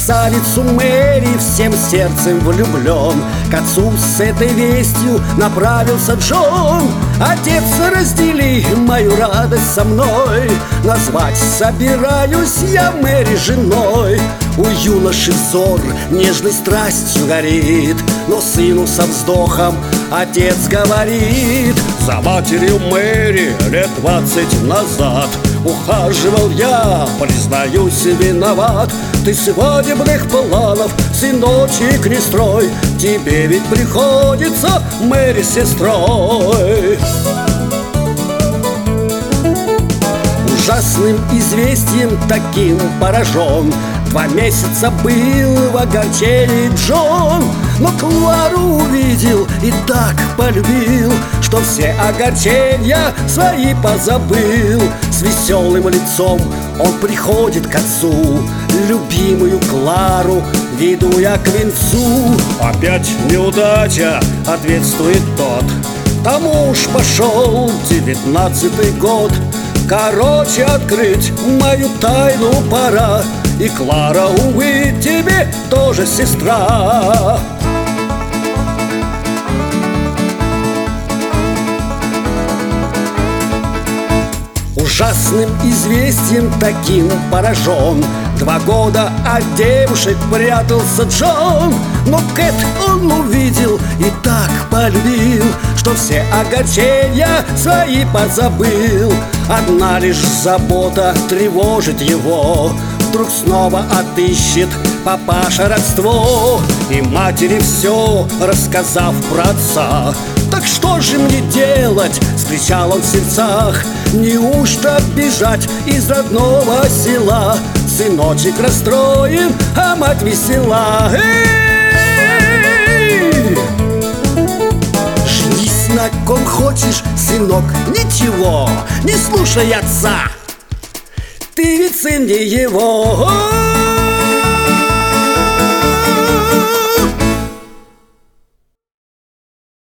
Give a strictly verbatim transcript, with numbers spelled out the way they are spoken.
красавицу Мэри всем сердцем влюблен. К отцу с этой вестью направился Джон. Отец, раздели мою радость со мной, назвать собираюсь я Мэри женой. У юноши взор нежной страстью горит, но сыну со вздохом отец говорит: за матерью Мэри лет двадцать назад ухаживал я, признаюсь, виноват. Ты свадебных планов, сыночек, не строй, тебе ведь приходится Мэри сестрой. Ужасным известием таким поражен, два месяца был в огорчении Джон. Но Клару увидел и так полюбил, что все огорчения свои позабыл. С веселым лицом он приходит к отцу, любимую Клару веду я к венцу. Опять неудача, ответствует тот, тому уж пошел девятнадцатый год. Короче, открыть мою тайну пора, и Клара, увы, тебе тоже сестра. Ужасным известием таким поражен, два года от девушек прятался Джон. Но Кэт он увидел и так полюбил, что все огорчения свои позабыл. Одна лишь забота тревожит его, вдруг снова отыщет папаша родство. И матери все рассказав про отца: так что же мне делать? — скричал он в сердцах. Неужто бежать из родного села? Сыночек расстроен, а мать весела. Эй! Женись на ком хочешь, сынок, ничего, не слушай отца, ты ведь сын не его.